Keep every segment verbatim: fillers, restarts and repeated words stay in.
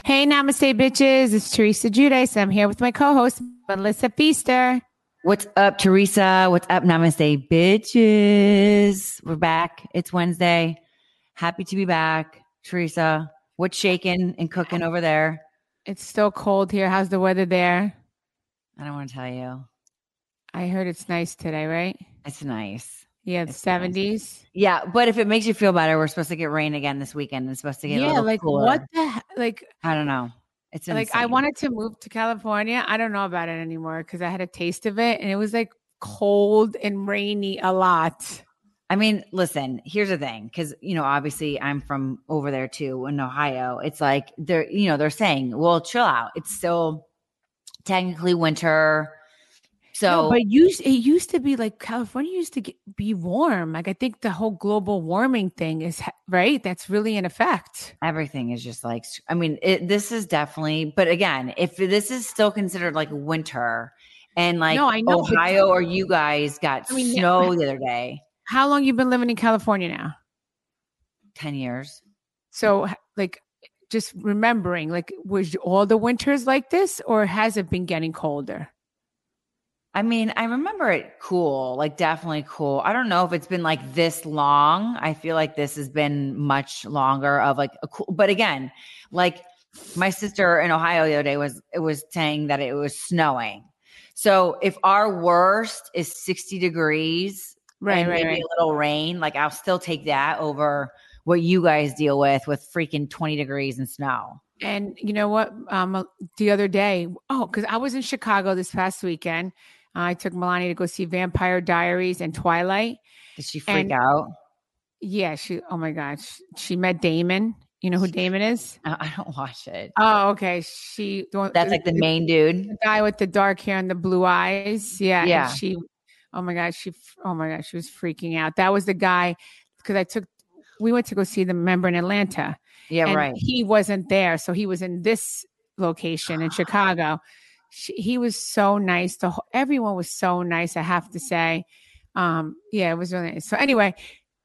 Hey, namaste, bitches. It's Teresa Giudice. I'm here with my co-host, Melissa Feaster. What's up, Teresa? What's up, namaste, bitches? We're back. It's Wednesday. Happy to be back. Teresa, what's shaking and cooking over there? It's still cold here. How's the weather there? I don't want to tell you. I heard it's nice today, right? It's nice. Yeah, the It's seventies. Nice. Yeah, but if it makes you feel better, we're supposed to get rain again this weekend. It's supposed to get yeah, a little like cooler. what the like? I don't know. It's insane. Like I wanted to move to California. I don't know about it anymore because I had a taste of it, and it was like cold and rainy a lot. I mean, listen, here's the thing, because, you know, obviously I'm from over there too in Ohio. It's like they're, you know, they're saying, well, chill out. It's still technically winter. So, no, but used, it used to be like California used to get, be warm. Like I think the whole global warming thing is right. That's really in effect. Everything is just like, I mean, it, this is definitely, but again, if this is still considered like winter and like no, I know, Ohio or you guys got I mean, snow yeah. the other day. How long you been living in California now? ten years. So like just remembering, like was all the winters like this or has it been getting colder? I mean, I remember it cool, like definitely cool. I don't know if it's been like this long. I feel like this has been much longer of like a cool, but again, like my sister in Ohio the other day was, it was saying that it was snowing. So if our worst is sixty degrees, right, and right, maybe right. a little rain, like I'll still take that over what you guys deal with, with freaking twenty degrees and snow. And you know what? Um, the other day, oh, because I was in Chicago this past weekend. I took Melania to go see Vampire Diaries and Twilight. Did she freak and, out? Yeah, she. Oh my gosh, she, she met Damon. You know who Damon is? I don't watch it. Oh, okay. She. That's like the main dude, the guy with the dark hair and the blue eyes. Yeah, yeah. And she. Oh my gosh, she. Oh my gosh, she was freaking out. That was the guy because I took. We went to go see the member in Atlanta. Yeah, and right. He wasn't there, so he was in this location in Chicago. She, he was so nice. The whole, everyone was so nice. I have to say, um, yeah, it was really nice. So anyway,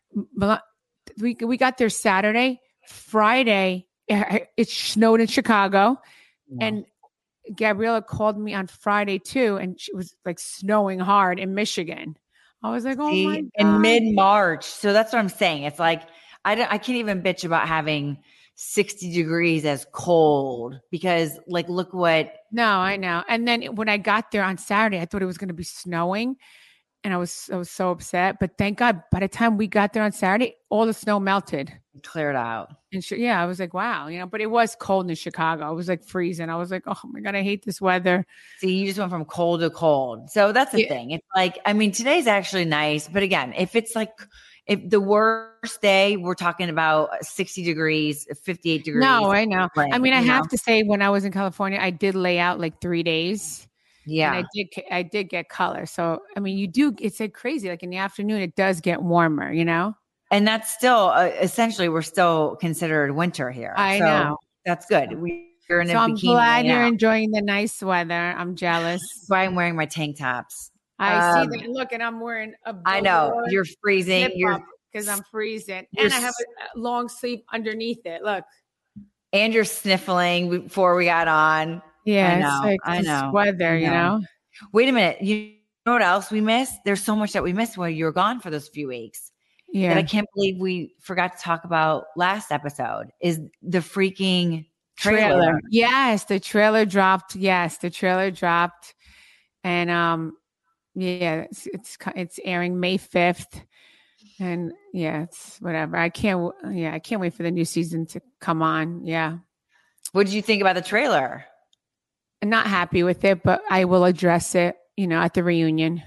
we we got there Saturday. Friday, it, it snowed in Chicago, yeah. And Gabriella called me on Friday too, and she was like snowing hard in Michigan. I was like, oh See, my God. In mid-March. So that's what I'm saying. It's like I don't, I can't even bitch about having sixty degrees as cold because like, look what. No, I know. And then when I got there on Saturday, I thought it was going to be snowing and I was, I was so upset, but thank God by the time we got there on Saturday, all the snow melted. Cleared out. And sh- yeah, I was like, wow, you know, but it was cold in Chicago. It was like freezing. I was like, oh my God, I hate this weather. See, you just went from cold to cold. So that's the yeah. thing. It's like, I mean, today's actually nice, but again, if it's like, if the worst day, we're talking about sixty degrees, fifty-eight degrees. No, I know. Like, I mean, I have know? to say when I was in California, I did lay out like three days. Yeah. And I did, I did get color. So, I mean, you do, it's like crazy. Like in the afternoon, it does get warmer, you know? And that's still, uh, essentially, we're still considered winter here. I so know. That's good. We, you're in so a I'm bikini glad right you're now. enjoying the nice weather. I'm jealous. That's why I'm wearing my tank tops. I um, see that. Look, and I'm wearing a I know. You're freezing. You're because I'm freezing. And I have a long sleeve underneath it. Look. And you're sniffling before we got on. Yeah, I know. it's like I know. weather, I know. you know? Wait a minute. You know what else we missed? There's so much that we missed while you were gone for those few weeks. Yeah. That I can't believe we forgot to talk about last episode is the freaking trailer. trailer. Yes, the trailer dropped. Yes, the trailer dropped. And um yeah, it's it's it's airing May fifth. And yeah, it's whatever. I can't yeah, I can't wait for the new season to come on. Yeah. What did you think about the trailer? I'm not happy with it, but I will address it, you know, at the reunion.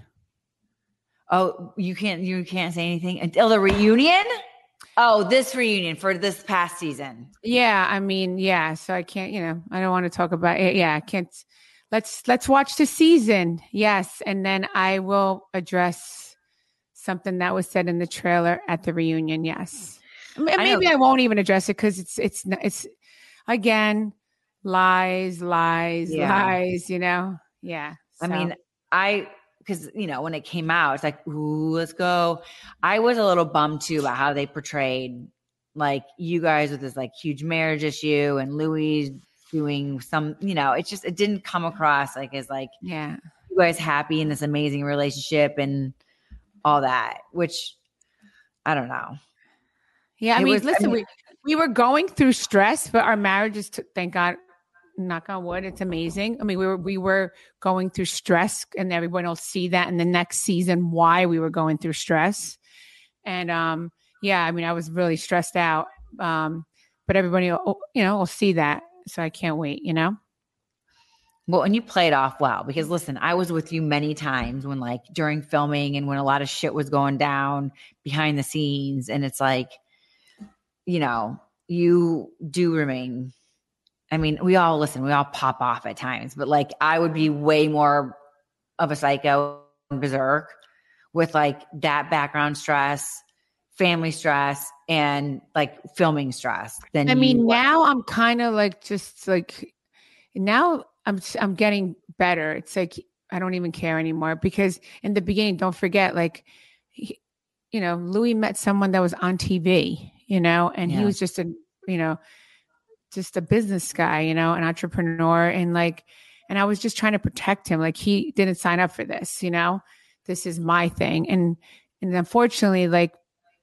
Oh, you can't you can't say anything until the reunion? Oh, this reunion for this past season. Yeah, I mean, yeah. So I can't, you know, I don't want to talk about it. Yeah, I can't. Let's let's watch the season. Yes, and then I will address something that was said in the trailer at the reunion. Yes, maybe I, I won't even address it because it's it's it's again lies, lies, yeah. lies. You know, yeah. So. I mean, I. Because, you know, when it came out, it's like, ooh, let's go. I was a little bummed, too, about how they portrayed, like, you guys with this, like, huge marriage issue and Louis doing some, you know, it's just, it didn't come across like as like, yeah, you guys happy in this amazing relationship and all that, which I don't know. yeah. I It mean, was, listen, I mean, we we were going through stress, but our marriage is, t- thank God, knock on wood, it's amazing. I mean, we were we were going through stress, and everyone will see that in the next season why we were going through stress. And um, yeah, I mean, I was really stressed out. Um, but everybody, will, you know, will see that. So I can't wait. You know. well, and you played off well because listen, I was with you many times when like during filming and when a lot of shit was going down behind the scenes, and it's like, you know, you do remain. I mean, we all listen, we all pop off at times, but like I would be way more of a psycho and berserk with like that background stress, family stress, and like filming stress than I you mean, were. now I'm kind of like just like now I'm I'm getting better. It's like I don't even care anymore because in the beginning, don't forget, like, he, you know, Louis met someone that was on T V, you know, and he Yeah. was just a, you know, just a business guy, you know, an entrepreneur, and like, and I was just trying to protect him. Like he didn't sign up for this, you know. This is my thing, and and unfortunately, like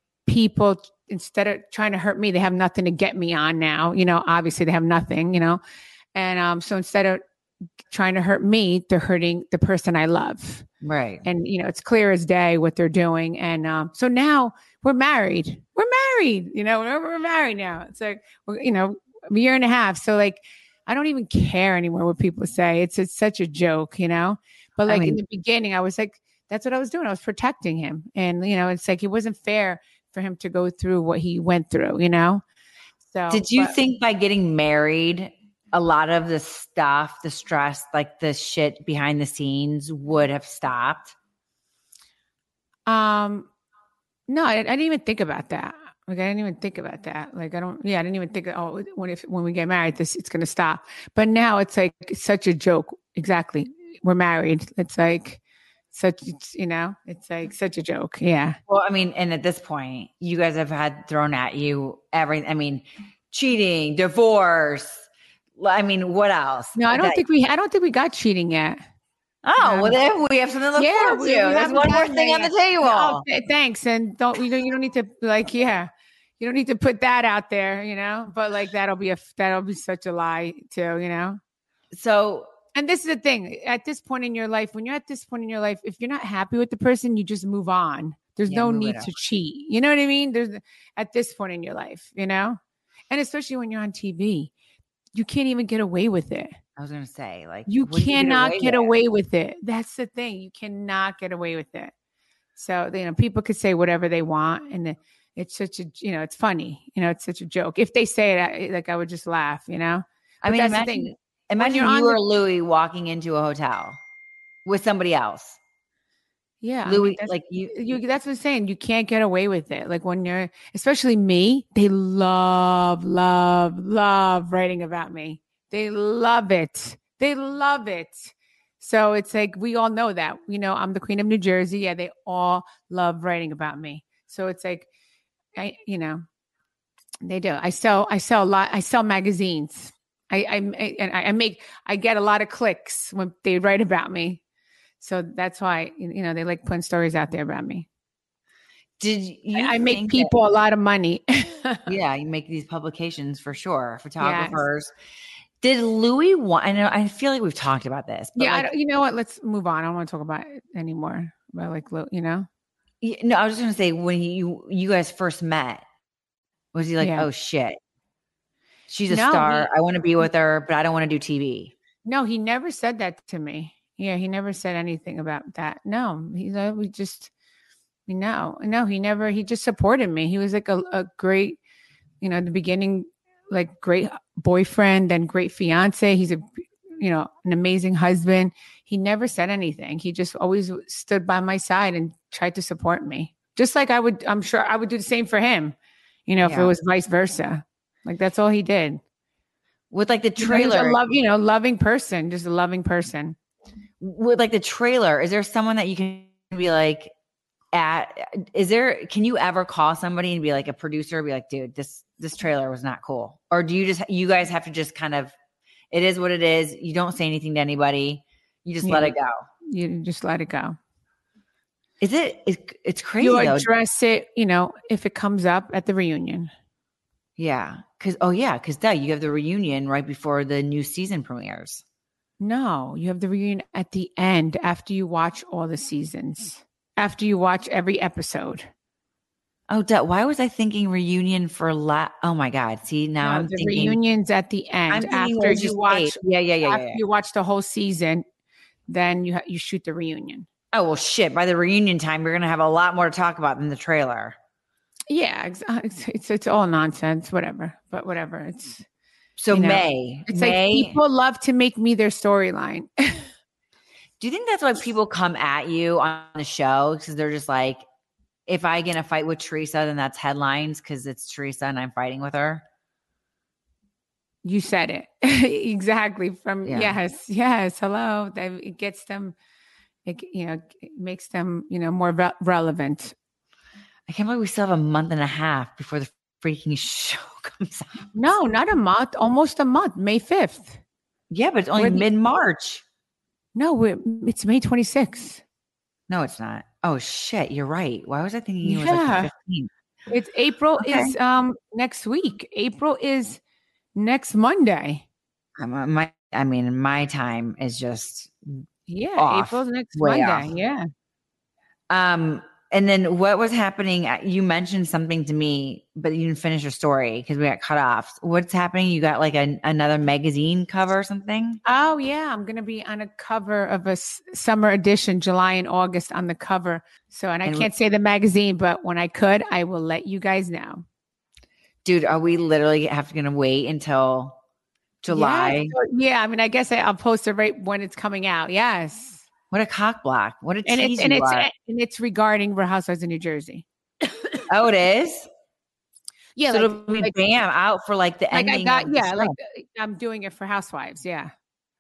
people instead of trying to hurt me, they have nothing to get me on now. You know, obviously they have nothing, you know, and um, so instead of trying to hurt me, they're hurting the person I love. Right. And, you know, it's clear as day what they're doing. And um, so now we're married. We're married, you know, we're, we're married now. It's like, we're, you know, a year and a half. So like, I don't even care anymore what people say. It's, it's such a joke, you know, but like I mean, in the beginning, I was like, that's what I was doing. I was protecting him. And, you know, it's like, it wasn't fair for him to go through what he went through, you know? So, did you but, think by getting married, a lot of the stuff, the stress, like the shit behind the scenes would have stopped? um, no, I, I didn't even think about that. Like I didn't even think about that. Like I don't. Yeah, I didn't even think. Oh, when if when we get married, this it's going to stop. But now it's like it's such a joke. Exactly, we're married. It's like such. It's, you know, it's like such a joke. Yeah. Well, I mean, and at this point, you guys have had thrown at you every. I mean, cheating, divorce. I mean, what else? No, I don't That, think we. I don't think we got cheating yet. oh, Um, well, then we have something to look yeah, forward we, to. we There's haven't one more gotten thing there on the yet. table. Oh, th- thanks, and don't you know you don't need to like yeah, you don't need to put that out there, you know. But like that'll be a that'll be such a lie too, you know. So, And this is the thing at this point in your life, when you're at this point in your life, if you're not happy with the person, you just move on. There's yeah, no move it need up. to cheat. You know what I mean? There's at this point in your life, you know, and especially when you're on T V, you can't even get away with it. I was going to say, like, You what do you cannot get get away away with? with it. That's the thing. You cannot get away with it. So, you know, people could say whatever they want. And it's such a, you know, it's funny. You know, it's such a joke. If they say it, I, like I would just laugh, you know? I But mean, that's the imagine, thing. imagine you're you on the- or Louis walking into a hotel with somebody else. Yeah. I mean, Louis, that's, like you, you, that's what I'm saying. You can't get away with it. Like when you're, especially me, they love, love, love writing about me. They love it. They love it. So it's like, we all know that, you know, I'm the queen of New Jersey. Yeah. They all love writing about me. So it's like, I, you know, they do. I sell, I sell a lot. I sell magazines. I, I, and I make, I get a lot of clicks when they write about me. So that's why, you know, they like putting stories out there about me. did you I, I make think people a lot of money. that, yeah, you make these publications for sure, Yes. photographers. Did Louis want, I know, I feel like we've talked about this, but Yeah. I like, don't, you know what? Let's move on. I don't want to talk about it anymore. About like, lo- you know? y- no, I was just going to say when you, you guys first met, was he like, Yeah. oh shit, she's a No, star. he, I want to be with her, but I don't want to do T V. no, he never said that to me. Yeah. He never said anything about that. No, he's like, we just, no, no, he never, he just supported me. He was like a, a great, you know, in the beginning, like great boyfriend and great fiance. He's a, you know, an amazing husband. He never said anything. He just always stood by my side and tried to support me. Just like I would, I'm sure I would do the same for him, you know, if Yeah. it was vice versa. Like that's all he did. With like the You know, he's a trailer, love, you know, loving person, just a loving person. with like the trailer, is there someone that you can be like at, is there, can you ever call somebody and be like a producer, be like, dude, this, this trailer was not cool? Or do you just, you guys have to just kind of, It is what it is. You don't say anything to anybody. You just Yeah. let it go. You just let it go. Is it? It's, it's crazy You though. address it, you know, if it comes up at the reunion. Yeah. Cause, oh yeah. Cause duh, you have the reunion right before the new season premieres. No, you have the reunion at the end after you watch all the seasons, after you watch every episode. Oh, duh, why was I thinking reunion for la? Oh my God. See, now No, I'm the thinking. reunion's at the end I'm thinking after was you just watch. eight. Yeah, yeah, yeah, after yeah, yeah. you watch the whole season, then you ha- you shoot the reunion. Oh, well, shit. By the reunion time, we're going to have a lot more to talk about than the trailer. Yeah, it's it's, it's, it's all nonsense, whatever. But whatever, it's so you know, May. It's May. like people love to make me their storyline. Do you think that's why people come at you on the show? Because they're just like, if I get in a fight with Teresa, then that's headlines because it's Teresa and I'm fighting with her. You said it exactly. From Yeah. yes, yes. Hello. That it gets them. It you know it makes them you know more re- relevant. I can't believe we still have a month and a half before the freaking show comes out. No, not a month. Almost a month. May fifth. Yeah, but it's only mid March. No, we're, it's May twenty-sixth. No, it's not. Oh shit, you're right. Why was I thinking it was Yeah. like the fifteenth? It's April Okay. is um next week. April is next Monday. I'm, my, I mean, my time is just Yeah, off, April's next way Monday. off. Yeah. Um, and then what was happening? You mentioned something to me, but you didn't finish your story because we got cut off. What's happening? You got like a, another magazine cover or something? Oh yeah, I'm gonna be on a cover of a s- summer edition, July and August on the cover. So, and I And can't say the magazine, but when I could, I will let you guys know. Dude, are we literally have to gonna wait until July? Yeah, so- yeah, I mean, I guess I, I'll post it right when it's coming out. Yes. What a cock block! What a And tease it's and you it's are! and it's regarding Real Housewives of New Jersey. Oh, it is. Yeah, so like, it'll be like, bam out for like the like I ending. got of the yeah, show. like I'm doing it for Housewives. Yeah.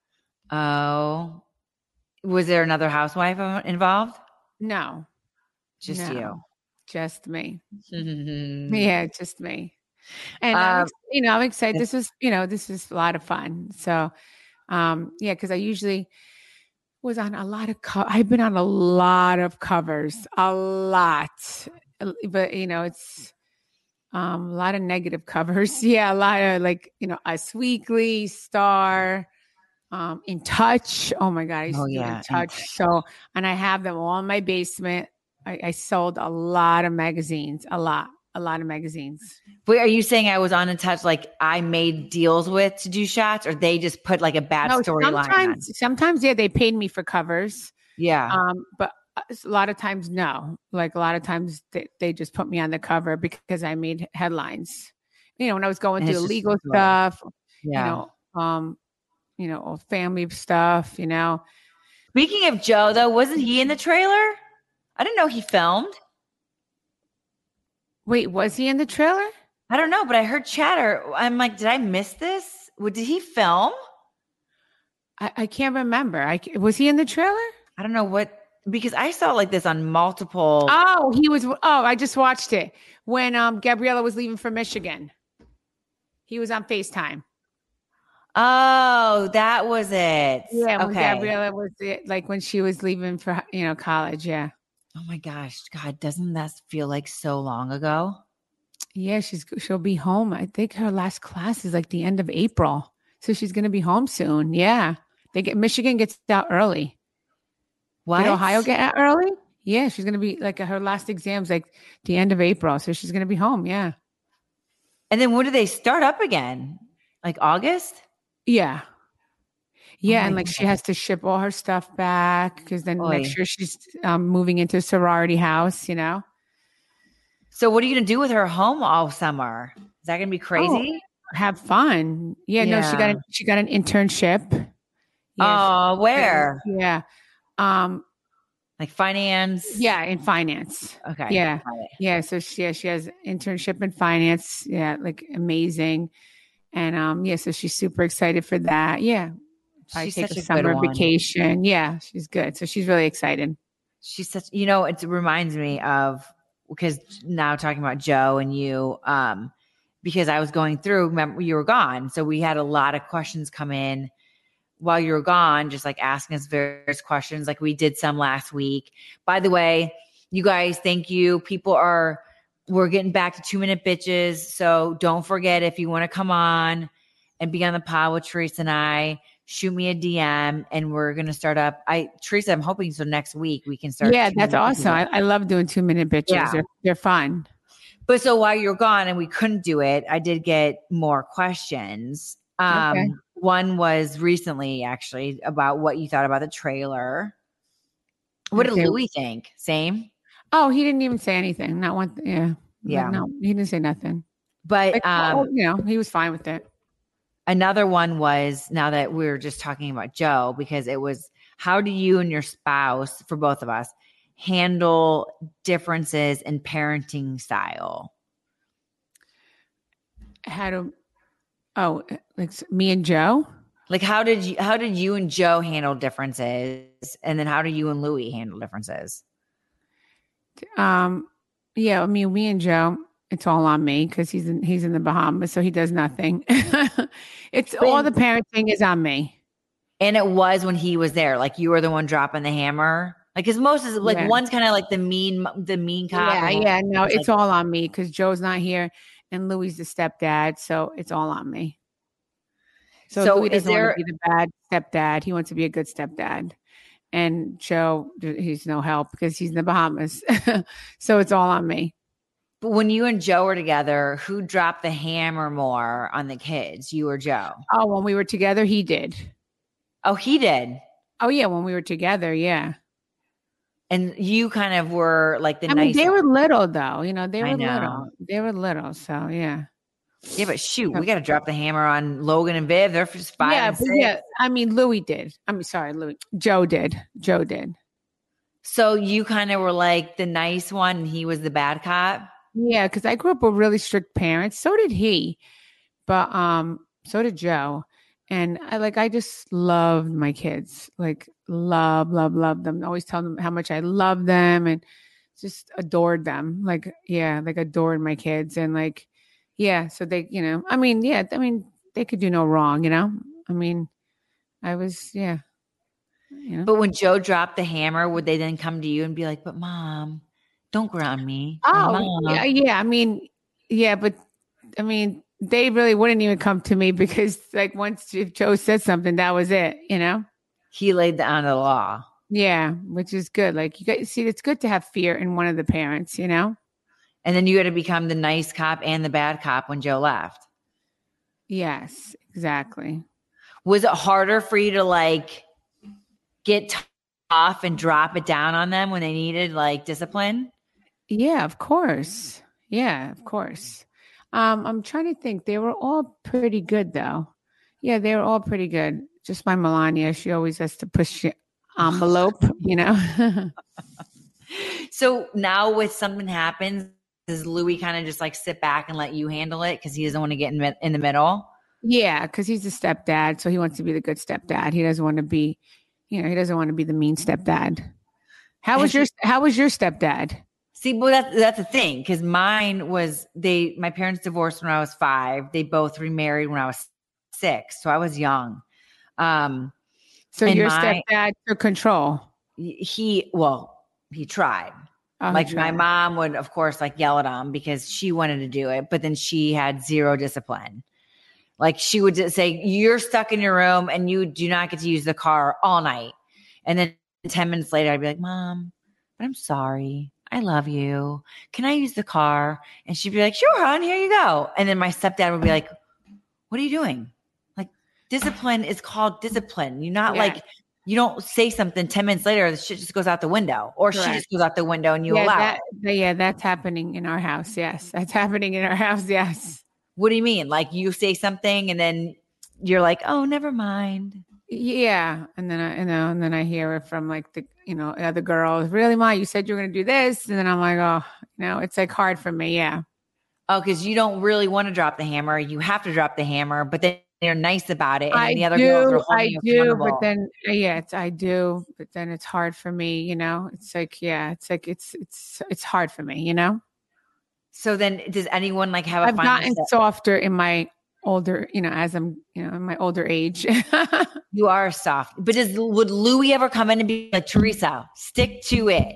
Oh, was there another housewife involved? No, Just no, you. just me. Mm-hmm. Yeah, just me. And um, I'm, you know, I'm excited. This is you know, this is a lot of fun. So, um, yeah, because I usually was on a lot of co- I've been on a lot of covers, a lot, but you know, it's um, a lot of negative covers. Yeah, a lot of like you know, Us Weekly, Star, um, In Touch. Oh my god, I used Oh, to do yeah, In Touch. So, and I have them all in my basement. I, I sold a lot of magazines, a lot, a lot of magazines. Wait, are you saying I was on In Touch like I made deals with to do shots, or they just put like a bad No, storyline on? sometimes, sometimes, yeah, they paid me for covers. Yeah. Um, but a lot of times, no. Like a lot of times, they, they just put me on the cover because I made headlines. You know, when I was going And through it's the just legal good. stuff, Yeah. you know, um, you know, all family stuff. You know. Speaking of Joe, though, wasn't he in the trailer? I didn't know he filmed. Wait, was he in the trailer? I don't know, but I heard chatter. I'm like, did I miss this? Did he film? I, I can't remember. I was he in the trailer? I don't know what, because I saw like this on multiple. Oh, he was. Oh, I just watched it when um Gabriella was leaving for Michigan. He was on FaceTime. Oh, that was it. Yeah, when okay. Gabriella was it, like when she was leaving for you know college. Yeah. Oh my gosh, God, doesn't that feel like so long ago? Yeah, she's she'll be home. I think her last class is like the end of April, so she's going to be home soon. Yeah, they get Michigan gets out early. What? Did Ohio get out early? Yeah, she's going to be like her last exams like the end of April, so she's going to be home. Yeah. And then when do they start up again? Like August? Yeah. Yeah, Oh and like God. she has to ship all her stuff back because then Oy. next year she's um, moving into a sorority house, you know. So what are you going to do with her home all summer? Is that going to be crazy? Oh, have fun. Yeah, yeah, no, she got a, she got an internship. Yeah, oh, she, where? Yeah. Um like finance? Yeah, in finance. Okay. Yeah. Yeah, so she yeah, she has internship in finance. Yeah, like amazing. And um yeah, so she's super excited for that. Yeah. I She's take such a a summer good one. vacation. Yeah, she's good. So she's really excited. She's such, you know, it reminds me of, because now talking about Joe and you, um, because I was going through, remember you were gone. So we had a lot of questions come in while you were gone, just like asking us various questions. Like we did some last week. By the way, you guys, thank you. People are, we're getting back to two minute bitches. So don't forget, if you want to come on and be on the pod with Teresa and I, shoot me a D M and we're going to start up. I, Teresa, I'm hoping so next week we can start. Yeah, that's awesome. I, I love doing two minute bitches. Yeah. They're, they're fun. But so while you're gone and we couldn't do it, I did get more questions. Um, okay. One was recently actually about what you thought about the trailer. What okay. did Louis think? Same? Oh, he didn't even say anything. Not one. Th- yeah. Yeah. Like, no, he didn't say nothing. But, like, um, oh, you know, he was fine with it. Another one was, now that we were just talking about Joe, because it was, how do you and your spouse, for both of us, handle differences in parenting style? How do, oh, like me and Joe? Like how did you, how did you and Joe handle differences? And then how do you and Louis handle differences? Um, yeah, I mean, me and Joe, it's all on me because he's in, he's in the Bahamas, so he does nothing. It's but, all the parenting is on me. And it was when he was there, like you were the one dropping the hammer. Like, cause most is like, yeah. one's kind of like the mean, the mean cop. Yeah. Yeah. No, it's, it's like, all on me because Joe's not here and Louis the stepdad. So it's all on me. So, so Louis doesn't there, want to be the bad stepdad. He wants to be a good stepdad. And Joe, he's no help because he's in the Bahamas. So it's all on me. But when you and Joe were together, who dropped the hammer more on the kids, you or Joe? Oh, when we were together, he did. Oh, he did? Oh, yeah. When we were together, yeah. And you kind of were like the I nice. mean, they were little, though. You know, they were know. little. They were little. So, yeah. Yeah, but shoot, we got to drop the hammer on Logan and Viv. They're just five yeah, and six. Yeah, I mean, Louis did. I mean, sorry, Louis. Joe did. Joe did. So you kind of were like the nice one and he was the bad cop? Yeah, because I grew up with really strict parents. So did he. But um, so did Joe. And I like, I just loved my kids. Like, love, love, love them. Always tell them how much I love them and just adored them. Like, yeah, like adored my kids. And like, yeah, so they, you know, I mean, yeah, I mean, they could do no wrong, you know? I mean, I was, yeah. You know? But when Joe dropped the hammer, would they then come to you and be like, but mom, don't ground me. Oh, yeah, yeah. I mean, yeah, but I mean, they really wouldn't even come to me because like once if Joe said something, that was it, you know? He laid down the law. Yeah, which is good. Like you guys see, it's good to have fear in one of the parents, you know? And then you had to become the nice cop and the bad cop when Joe left. Yes, exactly. Was it harder for you to like get tough and drop it down on them when they needed like discipline? Yeah, of course. Yeah, of course. Um, I'm trying to think. They were all pretty good though. Yeah, they were all pretty good. Just my Melania, she always has to push the envelope, you know? So now with something happens, does Louis kind of just like sit back and let you handle it because he doesn't want to get in, in the middle? Yeah, because he's a stepdad, so he wants to be the good stepdad. He doesn't want to be, you know, he doesn't want to be the mean stepdad. How was your How was your stepdad? See, well, that's that's the thing because mine was they. My parents divorced when I was five. They both remarried when I was six, so I was young. Um, so your my, stepdad took control. He well, he tried. Oh, like my mom would, of course, like yell at him because she wanted to do it, but then she had zero discipline. Like she would just say, "You're stuck in your room and you do not get to use the car all night." And then ten minutes later, I'd be like, "Mom, but I'm sorry. I love you. Can I use the car?" And she'd be like, "Sure, hon, here you go." And then my stepdad would be like, "What are you doing? Like discipline is called discipline. You're not yeah. like, you don't say something ten minutes later, the shit just goes out the window or Correct. She just goes out the window and you yeah, allow that, it." Yeah, that's happening in our house. Yes, that's happening in our house. Yes. What do you mean? Like you say something and then you're like, "Oh, never mind." Yeah. And then I, you know, and then I hear it from like the, you know, other girls, "Really, Ma, you said you were going to do this." And then I'm like, oh, you know, it's like hard for me. Yeah. Oh, because you don't really want to drop the hammer. You have to drop the hammer, but then they're nice about it. And I then the other do, girls are holding I you do, accountable. but then, yeah, it's, I do, but then it's hard for me, you know, it's like, yeah, it's like, it's, it's, it's hard for me, you know? So then does anyone like have a I've final gotten step? softer in my older, you know, as I'm, you know, in my older age. You are soft. But does would Louis ever come in and be like, Teresa, stick to it?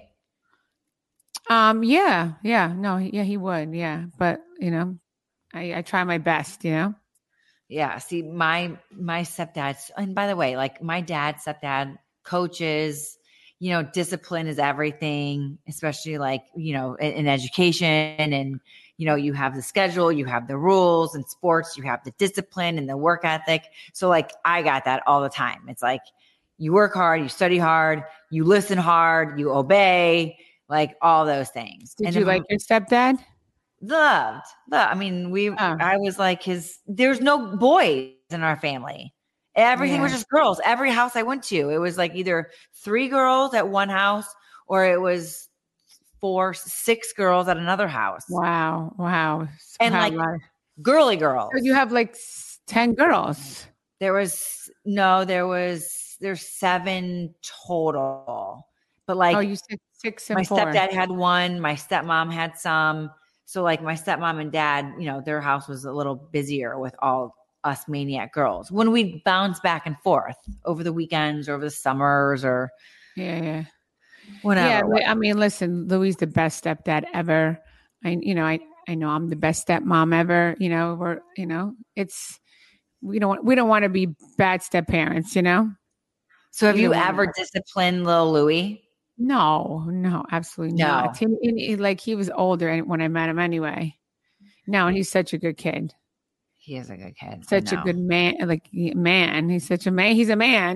um, yeah, yeah, no, yeah, he would, yeah. But you know, I, I try my best, you know. Yeah. See, my my stepdad's, and by the way, like my dad, stepdad, coaches, you know, discipline is everything, especially like, you know, in, in education. And, you know, you have the schedule, you have the rules in sports, you have the discipline and the work ethic. So like I got that all the time. It's like you work hard, you study hard, you listen hard, you obey, like all those things. Did And you then like your stepdad? loved, loved. I mean, we, Oh, I was like his, there's no boys in our family. Everything was yeah. just girls. Every house I went to, it was like either three girls at one house or it was four, six girls at another house. Wow, wow, And wow. like Wow. girly girls. So you have like s- ten girls. There was, no, there was, there's seven total. But like Oh, you said six and my four. stepdad had one, my stepmom had some. So like my stepmom and dad, you know, their house was a little busier with all us maniac girls when we bounce back and forth over the weekends or over the summers or Yeah, yeah. whatever. Yeah, li- I mean, listen, Louis is the best stepdad ever. I, you know, I, I know I'm the best stepmom ever. You know, we're, you know, it's we don't we don't want to be bad step parents. You know. So have Either you one. ever disciplined little Louis? No, no, absolutely No. not. He, he- like he was older when I met him anyway. No, and he's such a good kid. He is a good kid. I Such a know. good man. Like man, he's such a man. He's a man.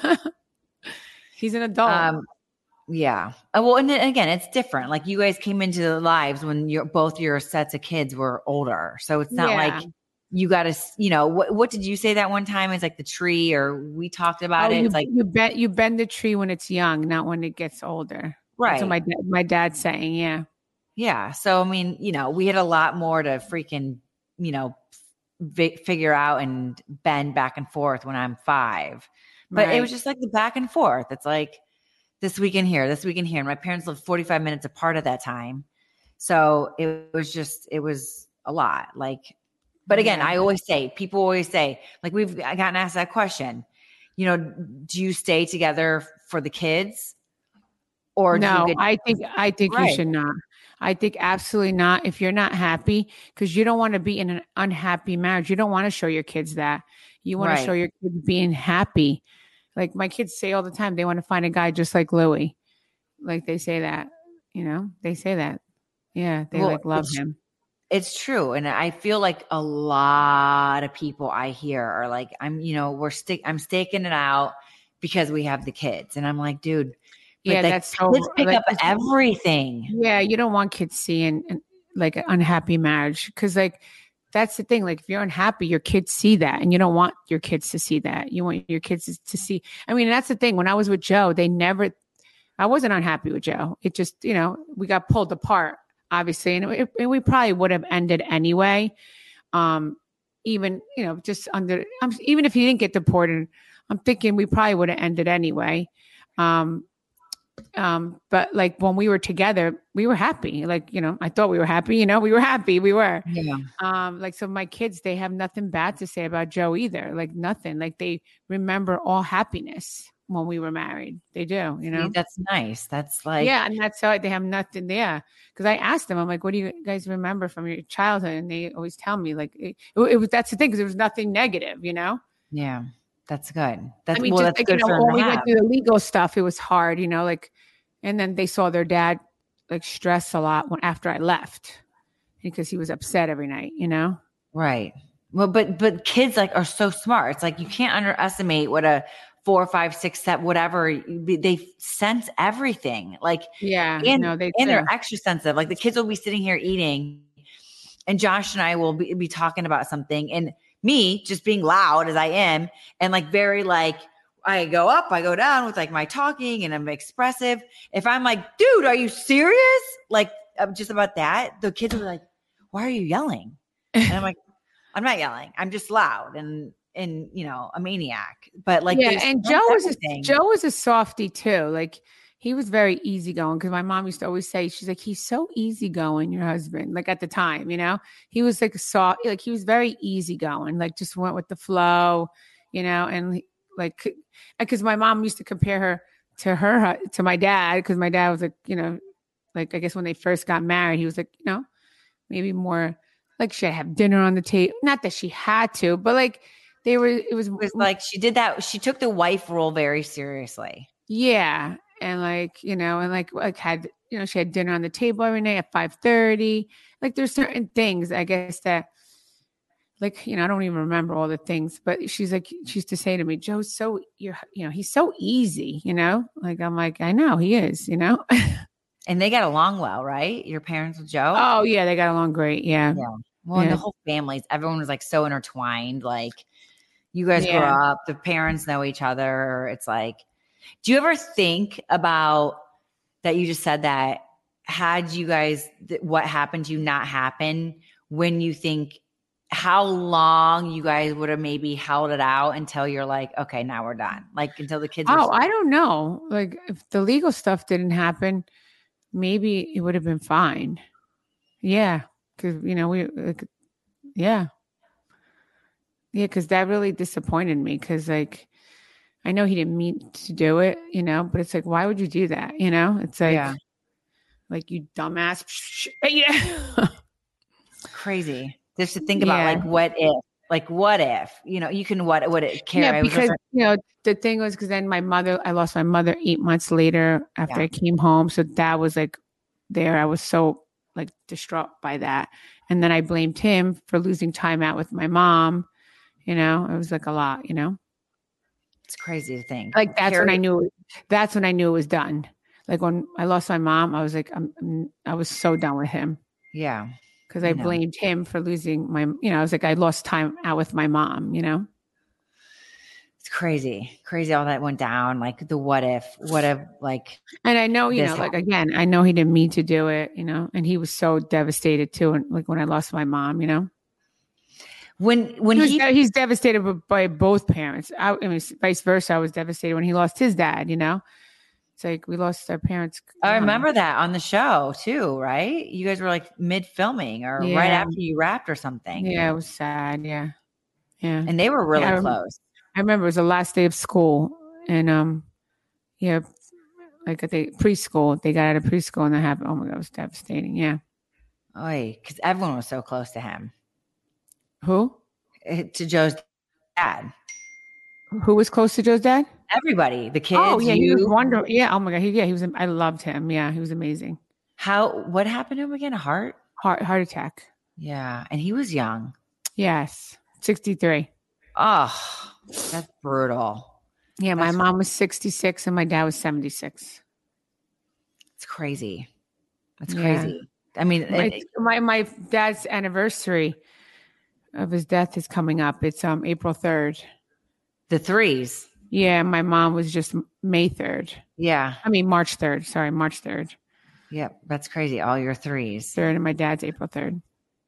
He's an adult. Um, yeah. Uh, Well, and then again, it's different. Like you guys came into the lives when you're both your sets of kids were older, so it's not Yeah. like you got to, you know, what what did you say that one time? It's like the tree, or we talked about Oh, it. you It's like you bet you bend the tree when it's young, not when it gets older. That's right. what my dad, my dad's saying. Yeah. Yeah. So, I mean, you know, we had a lot more to freaking, you know, fi- figure out and bend back and forth when I'm five. But Right. it was just like the back and forth. It's like this weekend here, this weekend here. And my parents lived forty-five minutes apart at that time. So it was just, it was a lot. Like, but again, Yeah. I always say, people always say, like, we've gotten asked that question, you know, do you stay together for the kids? Or do No, you get I think I think you right? should not. I think absolutely not. If you're not happy, because you don't want to be in an unhappy marriage. You don't want to show your kids that. You want to show Right. your kids being happy. Like my kids say all the time, they want to find a guy just like Louis. Like they say that, you know, they say that. Yeah, they Well, like love it's- him. It's true. And I feel like a lot of people I hear are like, I'm, you know, we're stick, I'm staking it out because we have the kids. And I'm like, dude, but Yeah, like, that's so kids pick like, up everything. yeah, you don't want kids seeing an- like an unhappy marriage because like that's the thing. Like if you're unhappy, your kids see that, and you don't want your kids to see that. You want your kids to see. I mean, that's the thing. When I was with Joe, they never. I wasn't unhappy with Joe. It just, you know, we got pulled apart, obviously, and, it, and we probably would have ended anyway. Um, even you know, just under. I'm even if he didn't get deported, I'm thinking we probably would have ended anyway. Um, um but like when we were together we were happy, like you know I thought we were happy, you know we were happy we were Yeah. um like so my kids, they have nothing bad to say about Joe either, like nothing, like they remember all happiness when we were married. They do, you know. See, that's nice. That's like, Yeah, and that's how they have nothing there. Because I asked them, I'm like, what do you guys remember from your childhood? And they always tell me like it, it was, that's the thing, because there was nothing negative, you know. yeah, that's good. That's I mean, well, just that's like, good you know, for them when to we have. went through the legal stuff, it was hard, you know, like, and then they saw their dad like stress a lot when after I left because he was upset every night, you know? Right. Well, but but kids like are so smart. It's like you can't underestimate what a four, five, six, seven, whatever. They sense everything. Like, Yeah, and no, they and do. they're extra sensitive. Like the kids will be sitting here eating, and Josh and I will be, be talking about something, and me just being loud as I am, and like very like I go up, I go down with like my talking, and I'm expressive. If I'm like, dude, are you serious? Like uh, just about that, the kids will be like, why are you yelling? And I'm like, I'm not yelling. I'm just loud and and you know a maniac. But like, Yeah, they and sense Joe was a, everything. Joe was a softie too. Like he was very easygoing because my mom used to always say, she's like, he's so easygoing, your husband. Like at the time, you know, he was like soft, like he was very easygoing, like just went with the flow, you know, and like because my mom used to compare her to her to my dad because my dad was like, you know, like I guess when they first got married, he was like, you know, maybe more like she'd have dinner on the table. Not that she had to, but like they were. It was, It was like she did that. She took the wife role very seriously. Yeah. And like, you know, and like, like had, you know, she had dinner on the table every night at five thirty. Like there's certain things, I guess that like, you know, I don't even remember all the things, but she's like, she used to say to me, Joe's so, you're, you know, he's so easy, you know, like, I'm like, I know he is, you know? And they got along well, right? Your parents with Joe? Oh yeah. They got along great. Yeah. Yeah. Well, yeah. and the whole families, everyone was like so intertwined. Like you guys Yeah. grow up, the parents know each other. It's like, do you ever think about that? You just said that had you guys, th- what happened to you not happen, when you think how long you guys would have maybe held it out until you're like, okay, now we're done. Like until the kids. Oh, were- I don't know. Like if the legal stuff didn't happen, maybe it would have been fine. Yeah. Cause you know, we, like, yeah. Yeah. Cause that really disappointed me. Cause like, I know he didn't mean to do it, you know, but it's like, why would you do that? You know, it's like, Yeah. like you dumbass. You know? It's crazy just to think about Yeah. like, what if, like, what if, you know, you can, what, would it care? Yeah, because, you know, the thing was, because then my mother, I lost my mother eight months later after Yeah. I came home. So that was like there. I was so like distraught by that. And then I blamed him for losing time out with my mom. You know, it was like a lot, you know? It's crazy to think. Like that's Carrie- when I knew, that's when I knew it was done. Like when I lost my mom, I was like, I'm, I'm I was so done with him. Yeah. Because I, I blamed him for losing my, you know, I was like, I lost time out with my mom, you know? It's crazy, crazy all that went down. Like the what if, what if, like. And I know, you know, like again, I know he didn't mean to do it, you know, and he was so devastated too. And like when I lost my mom, you know? When, when he, was, he he's devastated by both parents. I, I mean, vice versa. I was devastated when he lost his dad, you know? It's like we lost our parents. I remember that on the show too, right? You guys were like mid filming or yeah. right after you wrapped or something. Yeah, it was sad. Yeah. Yeah. And they were really yeah, close. I remember it was the last day of school. And um, yeah, like at the preschool, they got out of preschool and that happened. Oh my God, it was devastating. Yeah. Oh, because everyone was so close to him. Who? To Joe's dad. Who was close to Joe's dad? Everybody, the kids. Oh yeah, you. he was wonderful. Yeah. Oh my God. He, yeah, he was. I loved him. Yeah, he was amazing. How? What happened to him again? A heart? Heart heart attack. Yeah, and he was young. Yes, sixty-three. Oh, that's brutal. Yeah, that's my mom was sixty-six and my dad was seventy-six. It's crazy. That's yeah. crazy. I mean, my, it, my my dad's anniversary of his death is coming up. It's um April third. The threes. Yeah, my mom was just May third. Yeah. I mean, March third. Sorry, March third. Yep. That's crazy. All your threes. Third, and my dad's April third.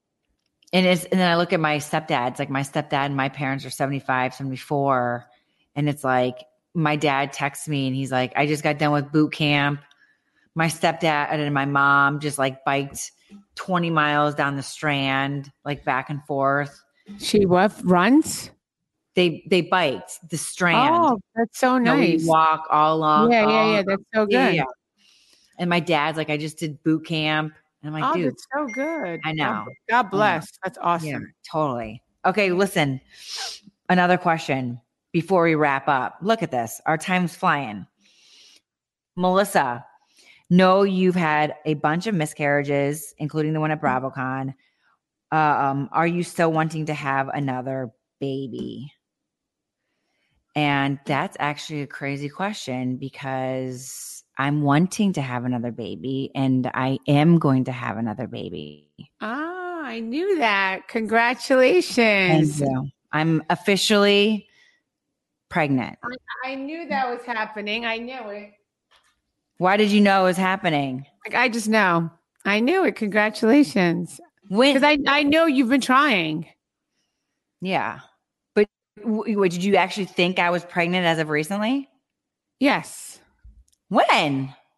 And it's, and then I look at my stepdads, like my stepdad and my parents are seventy-five, seventy-four. And it's like, my dad texts me and he's like, I just got done with boot camp. My stepdad and my mom just like biked twenty miles down the Strand, like back and forth. She what? Runs? They they biked the Strand. Oh, that's so nice. You know, we walk all along. Yeah, all yeah, yeah. That's so good. Yeah, yeah. And my dad's like, I just did boot camp. And I'm like, oh, dude. that's so good. I know. God, God bless. That's awesome. Yeah, totally. Okay, listen. Another question before we wrap up. Look at this. Our time's flying. Melissa, know you've had a bunch of miscarriages, including the one at BravoCon. Uh, um, are you still wanting to have another baby? And that's actually a crazy question because I'm wanting to have another baby and I am going to have another baby. Ah, I knew that. Congratulations. Thank you. I'm officially pregnant. I, I knew that was happening. I knew it. Why did you know it was happening? Like, I just know. I knew it. Congratulations. When? Because I, I know you've been trying. Yeah. But w- w- did you actually think I was pregnant as of recently? Yes. When?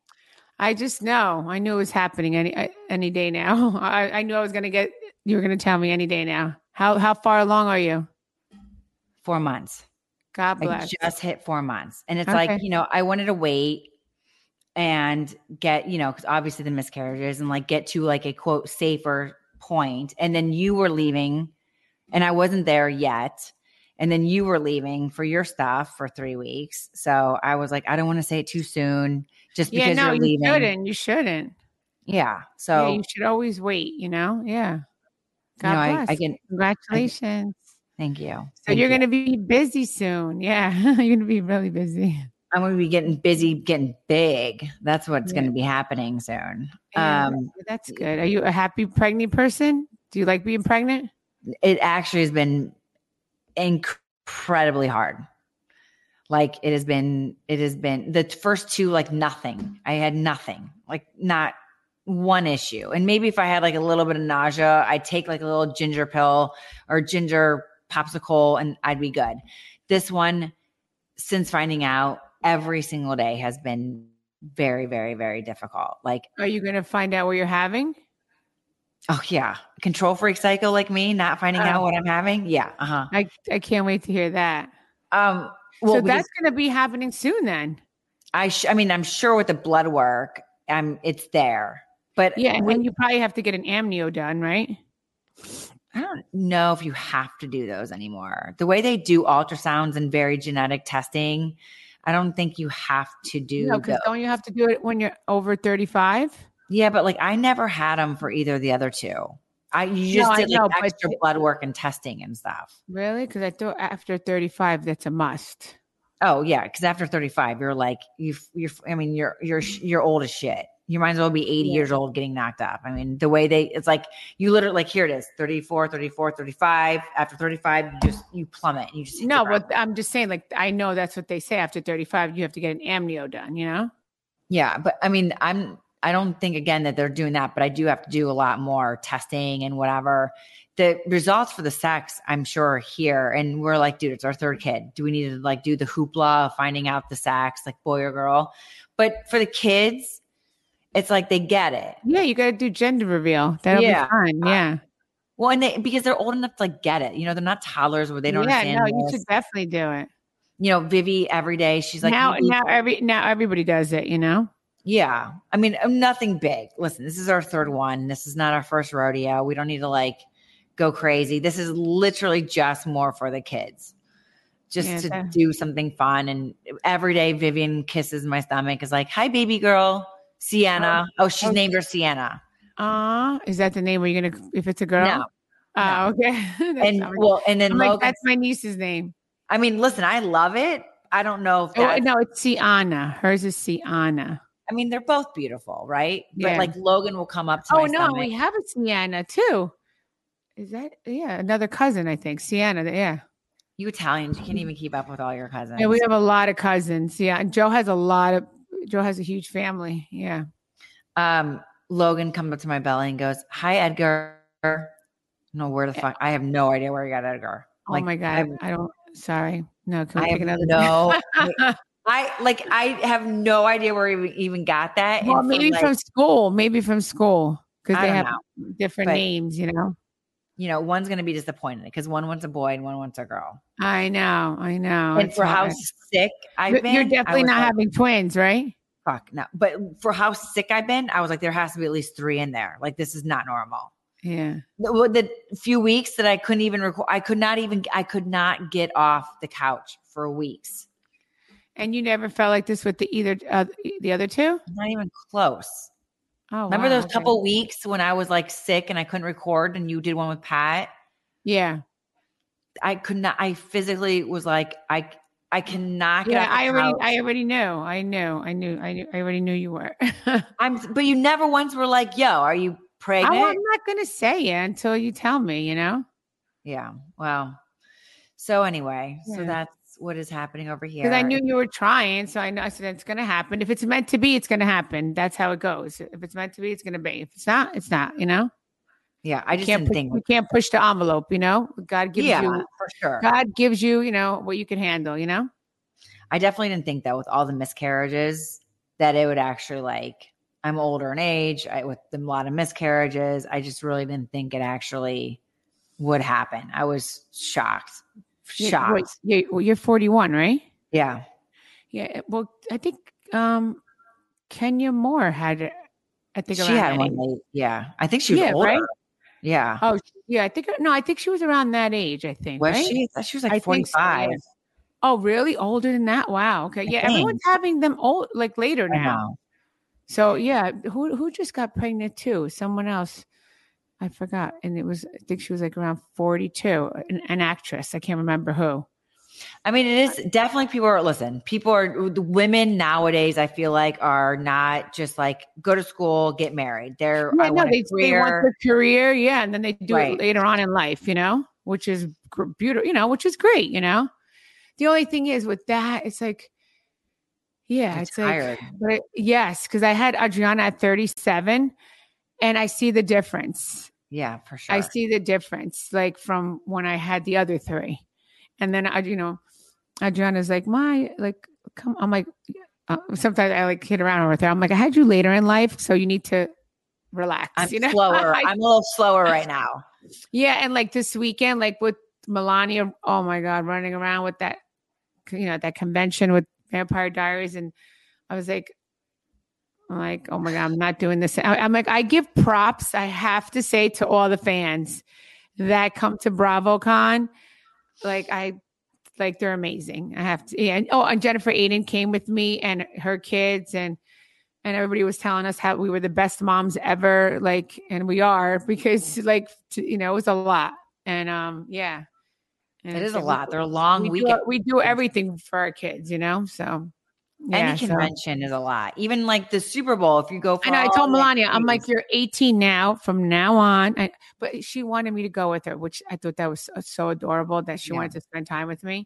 I just know. I knew it was happening any any day now. I, I knew I was going to get, you were going to tell me any day now. How how far along are you? Four months. God I bless. just hit four months. And it's Okay. like, you know, I wanted to wait and get, you know, because obviously the miscarriages and like get to like a quote safer point. And then you were leaving and I wasn't there yet. And then you were leaving for your stuff for three weeks. So I was like, I don't want to say it too soon just Yeah, because no, you're you leaving. shouldn't. You shouldn't. Yeah. So, Yeah, you should always wait, you know? Yeah. God you know, I, bless. I can, Congratulations. I, thank you. So Thank you're you. going to be busy soon. Yeah. You're going to be really busy. I'm going to be getting busy, getting big. That's what's Yeah. going to be happening soon. Yeah, Um, that's good. Are you a happy pregnant person? Do you like being pregnant? it actually has been incredibly hard. Like it has been, it has been the first two, like nothing. I had nothing, like not one issue. And maybe if I had like a little bit of nausea, I'd take like a little ginger pill or ginger popsicle and I'd be good. This one, since finding out, every single day has been very, very, very difficult. Like, are you going to find out what you're having? Oh yeah. Control freak psycho like me, not finding Oh. out what I'm having. Yeah. Uh-huh. I, I can't wait to hear that. Um, well, so that's going to be happening soon then. I, sh- I mean, I'm sure with the blood work, um, it's there, but yeah. we, And you probably have to get an amnio done, right? I don't know if you have to do those anymore. The way they do ultrasounds and very genetic testing, I don't think you have to do. No, because don't you have to do it when you're over thirty-five? Yeah, but like I never had them for either of the other two. I you just no, did I know, like extra but, blood work and testing and stuff. Really? Because I thought after thirty-five, that's a must. Oh yeah, because after thirty-five, you're like you. You're. I mean, you're you're you're old as shit. You might as well be eighty yeah. years old getting knocked up. I mean, the way they, it's like you literally like here it is, thirty-four, thirty-four, thirty-five. After thirty-five, you just you plummet. You just no, but I'm just saying, like I know that's what they say. After thirty-five, you have to get an amnio done. You know? Yeah, but I mean, I'm. I don't think again that they're doing that, but I do have to do a lot more testing and whatever. The results for the sex, I'm sure, are here. And we're like, dude, it's our third kid. Do we need to like do the hoopla of finding out the sex, like boy or girl? But for the kids, it's like they get it. Yeah, you got to do gender reveal. That'll yeah. be fun. Yeah. Well, and they, because they're old enough to like get it. You know, they're not toddlers where they don't yeah, understand. No, this. you should definitely do it. You know, Vivi every day, she's like, now, now every now everybody does it. You know. Yeah. I mean, nothing big. Listen, this is our third one. This is not our first rodeo. We don't need to like go crazy. This is literally just more for the kids, just yeah, to that. do something fun. And every day Vivian kisses my stomach is like, hi, baby girl, Sienna. Oh, oh she's okay. named her Sienna. Uh, is that the name where you're going to, if it's a girl? No. Oh, no. okay. and well, and then like, Logan, that's my niece's name. I mean, listen, I love it. I don't know if oh, no, it's Sienna. Hers is Sienna. I mean, they're both beautiful, right? Yeah. But like Logan will come up to oh, my no, stomach. we have a Sienna too. Is that, yeah, another cousin, I think. Sienna, yeah. You Italians, you can't even keep up with all your cousins. Yeah, we have a lot of cousins. Yeah, and Joe has a lot of, Joe has a huge family. Yeah. Um, Logan comes up to my belly and goes, hi, Edgar. No, where the fuck? I have no idea where you got Edgar. Oh like, my God. I've, I don't, sorry. No, can we I pick another? No. I like I have no idea where we even got that. Well, maybe from, like, from school, maybe from school because they have know. different but, names, you know. You know, one's going to be disappointed because one wants a boy and one wants a girl. I know, I know. And for hard. how sick I've been, you're definitely not like, having twins, right? Fuck no. But for how sick I've been, I was like, there has to be at least three in there. Like this is not normal. Yeah. The, the few weeks that I couldn't even record, I could not even, I could not get off the couch for weeks. And you never felt like this with the either uh, the other two? Not even close. Oh, remember wow, those okay. couple weeks when I was like sick and I couldn't record, and you did one with Pat? Yeah, I could not. I physically was like, I, I cannot. Get yeah, off the I already, couch. I already knew. I knew. I knew. I knew. I already knew you were. I'm, but you never once were like, "Yo, are you pregnant?" Oh, I'm not gonna say it until you tell me. You know. Yeah. Well. So anyway, yeah. so that's what is happening over here. Because I knew you were trying, so I know I said it's going to happen. If it's meant to be, it's going to happen. That's how it goes. If it's meant to be, it's going to be. If it's not, it's not. You know. Yeah, I just can't didn't push, think you can't push the envelope. You know, God gives yeah, you for sure. God gives you, you know, what you can handle. You know. I definitely didn't think that with all the miscarriages that it would actually like I'm older in age, I, with a lot of miscarriages. I just really didn't think it actually would happen. I was shocked, shocked. Yeah, wait, yeah, well, you're forty-one, right? Yeah. Yeah. Well, I think um, Kenya Moore had, I think She around had that one age. late. Yeah. I think she was Yeah, older. right? Yeah. Oh, yeah. I think no, I think she was around that age. I think, Was right? she? I thought she was like I think so. forty-five. Yeah. Oh, really? Older than that? Wow. Okay. I Yeah, think. everyone's having them old, like later I now. know. So yeah, who who just got pregnant too? Someone else. I forgot, and it was I think she was like around forty-two. An, an actress. I can't remember who. I mean, it is definitely people are, listen, people are, the women nowadays, I feel like, are not just like go to school, get married. They're, Yeah, I no, want a they they want career. the career, yeah, and then they do Right. it later on in life, you know, which is gr- beautiful, you know, which is great, you know. The only thing is with that, it's like, yeah, I'm it's tired. like, but it, yes, because I had Adriana at thirty-seven, and I see the difference. Yeah, for sure. I see the difference, like from when I had the other three, and then I, you know, Adriana's like, my, like, come, I'm like, uh, sometimes I like kid around with her. I'm like, I had you later in life, so you need to relax. I'm you know, slower. I'm a little slower right now. Yeah, and like this weekend, like with Melania, oh my God, running around with that, you know, that convention with Vampire Diaries, and I was like, I'm like, oh my God, I'm not doing this. I, I'm like, I give props. I have to say to all the fans that come to BravoCon, like I, like they're amazing. I have to, yeah. And, oh, and Jennifer Aiden came with me and her kids, and and everybody was telling us how we were the best moms ever, like, and we are because, like, to, you know, it was a lot, and um, yeah, and It is a we, lot. They're long we weekends. do, we do everything for our kids, you know, so. Yeah, Any convention so. is a lot. Even like the Super Bowl, if you go for I know. I all told the Melania, I'm like, activities. you're eighteen now. From now on, I, but she wanted me to go with her, which I thought that was so, so adorable that she Yeah. wanted to spend time with me.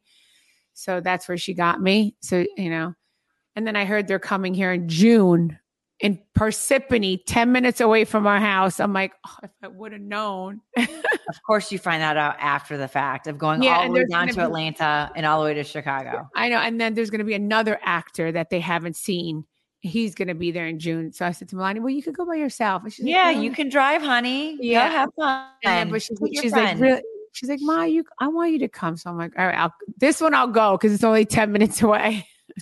So that's where she got me. So you know, and then I heard they're coming here in June in Parsippany, ten minutes away from our house. I'm like, oh, if I would have known. Of course, you find that out after the fact of going Yeah, all and the way there's down gonna to be- Atlanta and all the way to Chicago. I know. And then there's going to be another actor that they haven't seen. He's going to be there in June. So I said to Melania, well, you could go by yourself. And she's Yeah, like, "No." you can drive, honey. Yeah. Yeah, have fun. And then, but she's, Take your she's like, friend. really? She's like, Ma, you, I want you to come. So I'm like, all right, I'll, this one I'll go because it's only ten minutes away.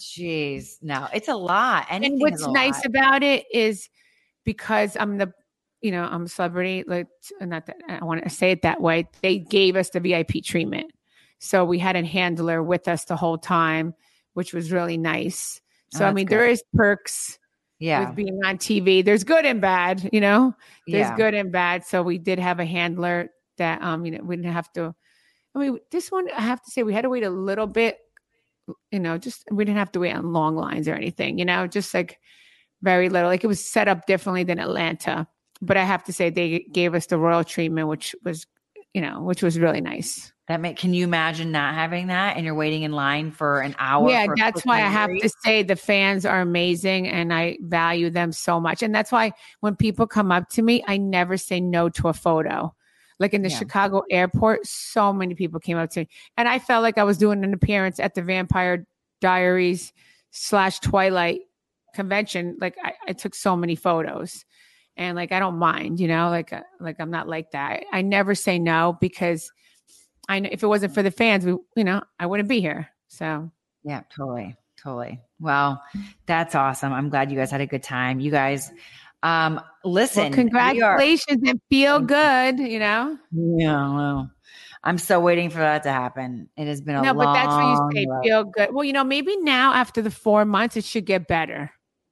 Jeez, no, it's a lot. Anything And what's is a nice lot. about it is because I'm the, you know, I'm a celebrity. Like, not that I want to say it that way. They gave us the V I P treatment, so we had a handler with us the whole time, which was really nice. So Oh, I that's mean, good. there is perks Yeah, with being on T V. There's good and bad, you know. There's yeah. good and bad. So we did have a handler that, um, you know, we didn't have to. I mean, this one I have to say we had to wait a little bit. You know, just we didn't have to wait on long lines or anything. You know, just like very little. Like it was set up differently than Atlanta. But I have to say they gave us the royal treatment, which was, you know, which was really nice. That make, can you imagine not having that and you're waiting in line for an hour? Yeah, for a that's quick why I meet and have greet? to say the fans are amazing and I value them so much. And that's why when people come up to me, I never say no to a photo. Like in the Yeah. Chicago airport, so many people came up to me. And I felt like I was doing an appearance at the Vampire Diaries slash Twilight convention. Like I, I took so many photos. And like I don't mind, you know, like uh, like I'm not like that. I, I never say no because I know if it wasn't for the fans, we you know I wouldn't be here. So Yeah, totally, totally. Well, that's awesome. I'm glad you guys had a good time. You guys, um, listen. well, we congratulations and feel good, you know. are- yeah, well, I'm still waiting for that to happen. It has been a No, long. but that's what you say. road. Feel good. Well, you know, maybe now after the four months, it should get better.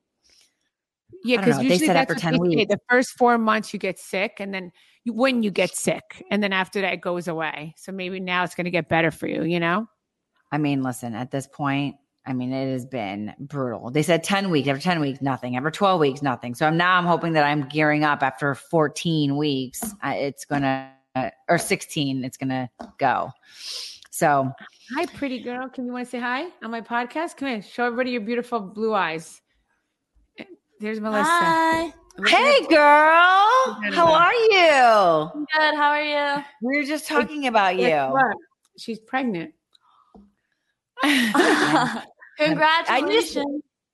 Yeah, I don't because know. They usually said that's after what ten they say. weeks. The first four months you get sick, and then you, when you get sick, and then after that it goes away. So maybe now it's going to get better for you. You know. I mean, listen, at this point, I mean, it has been brutal. They said ten weeks. After ten weeks, nothing. After twelve weeks, nothing. So I'm now I'm hoping that I'm gearing up after fourteen weeks. I, it's going to, or sixteen, it's going to go. So Hi, pretty girl. Can you want to say hi on my podcast? Come here. Show everybody your beautiful blue eyes. There's Melissa. Hi. hey, girl, how are you? Good. How are you? We were just talking about Guess you. what? She's pregnant. Congratulations.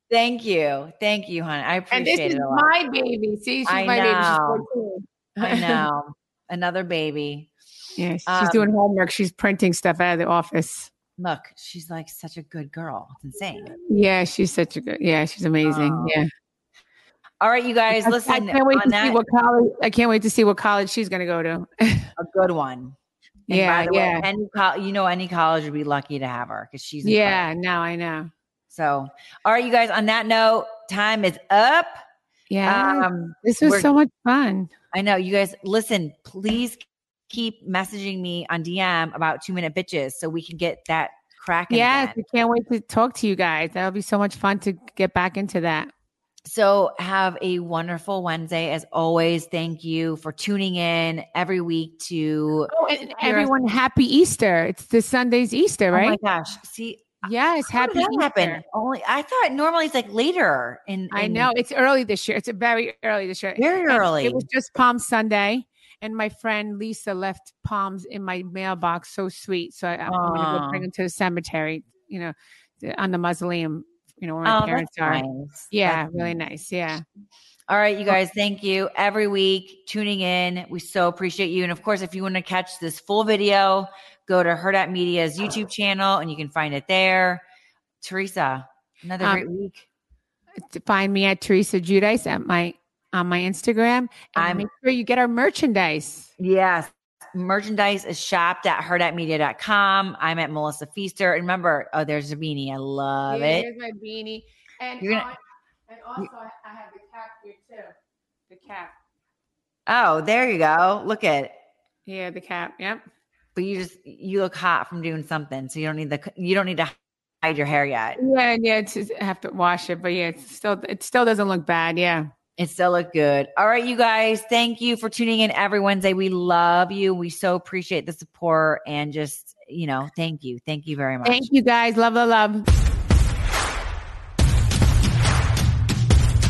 Thank you. Thank you, hon. I appreciate and this it is a lot. my baby. See, she's I my baby. She's know. fourteen. I know. Another baby. Yeah, she's Um, doing homework. She's printing stuff out of the office. Look, she's like such a good girl. It's insane. Yeah, she's such a good. Yeah, she's amazing. Oh. Yeah. All right, you guys, I, listen. I can't wait to that, see what college. I can't wait to see what college she's going to go to. a good one. And yeah, by the yeah. way, any co- you know, any college would be lucky to have her because she's yeah. incredible. Now I know. So, all right, you guys. On that note, time is up. Yeah, um, this was so much fun. I know, you guys. Listen, please keep messaging me on D M about Two Minute Bitches so we can get that cracking. Yes, again. I can't wait to talk to you guys. That'll be so much fun to get back into that. So have a wonderful Wednesday. As always, thank you for tuning in every week to oh, and everyone, happy Easter. It's the Sunday's Easter, right? Oh my gosh. See, yes, how happy did that Easter. happen? Only I thought normally it's like later in, in I know it's early this year. It's a very early this year. Very and early. It was just Palm Sunday. And my friend Lisa left palms in my mailbox. So sweet. So I, I'm going to go bring them to the cemetery, you know, the, on the mausoleum, you know, where my oh, parents are. Nice. Yeah, that's really nice. nice. Yeah. All right, you guys, thank you every week tuning in. We so appreciate you. And of course, if you want to catch this full video, go to Hurrdat Media's YouTube channel and you can find it there. Teresa, another um, great week. Find me at Teresa Giudice at my on my Instagram. And I'm, make sure you get our merchandise. Yes. Merchandise is shopped at hurrdat media dot com. I'm at Melissa Feaster. And remember, oh, there's a beanie. I love yeah, it. Here's my beanie. And, You're gonna, on, and also, you, I have the cap here too. The cap. Oh, there you go. Look at it. Yeah, the cap. Yep. But you just, you look hot from doing something. So you don't need the, you don't need to hide your hair yet. Yeah. Yeah. It's just, I have to wash it. But yeah, it's still, it still doesn't look bad. Yeah. It still looked good. All right, you guys. Thank you for tuning in every Wednesday. We love you. We so appreciate the support and just, you know, thank you. Thank you very much. Thank you guys. Love, love, love.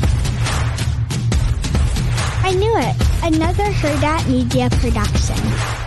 I knew it. Another Hurrdat Media production.